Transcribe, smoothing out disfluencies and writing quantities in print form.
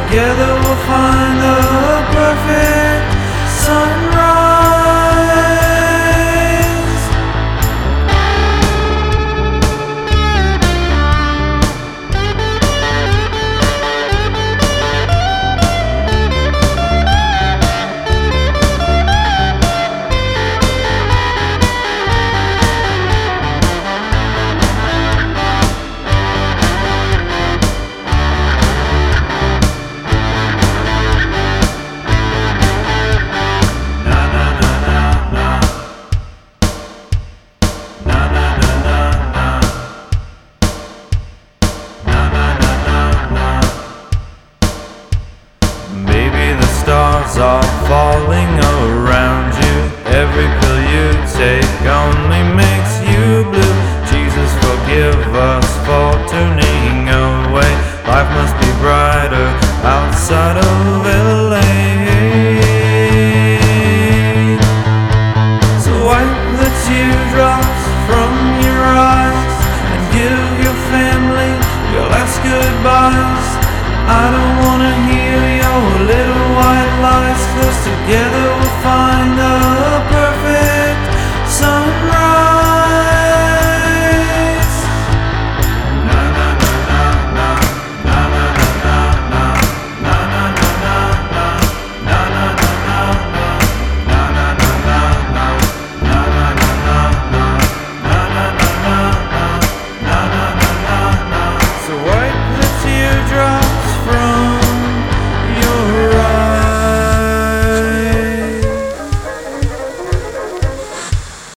together we'll find the perfect sunrise. Stars are falling around you. Every pill you take only makes you blue. Jesus, forgive us for turning away. Life must be brighter outside of LA. So wipe the teardrops from your eyes and give your family your last goodbyes. I don't wanna hear your little white lies, 'cause together we'll find the perfect sunrise.